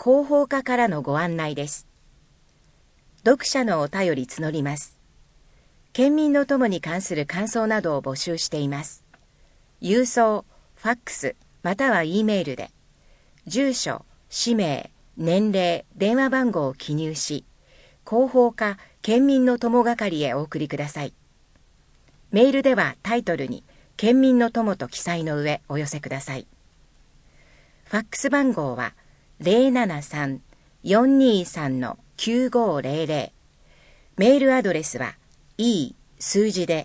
広報課からのご案内です。読者のお便り募ります。県民の友に関する感想などを募集しています。郵送、ファックス、または E メールで、住所、氏名、年齢、電話番号を記入し、広報課県民の友係へお送りください。メールではタイトルに県民の友と記載の上お寄せください。ファックス番号は 073-423-9500。メールアドレスは E 数字で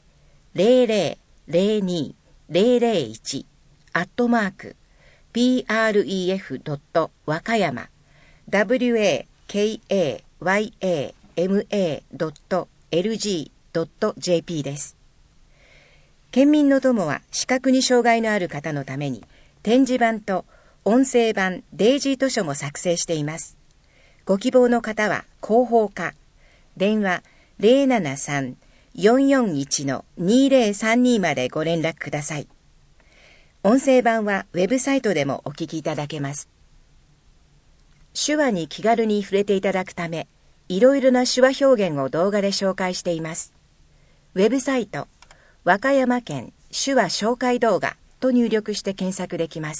0002-001@pref.wakayama wakayama.lg.jp です。県民の友は視覚に障害のある方のために点字版と音声版デイジー図書も作成しています。ご希望の方は広報課、電話 073-441-2032 までご連絡ください。音声版はウェブサイトでもお聞きいただけます。手話に気軽に触れていただくため、いろいろな手話表現を動画で紹介しています。ウェブサイト、和歌山県手話紹介動画と入力して検索できます。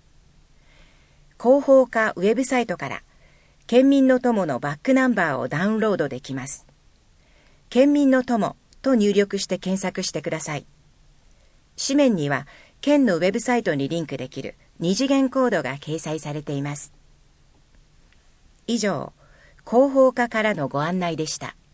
広報課ウェブサイトから県民の友のバックナンバーをダウンロードできます。県民の友と入力して検索してください。紙面には県のウェブサイトにリンクできる二次元コードが掲載されています。以上、広報課からのご案内でした。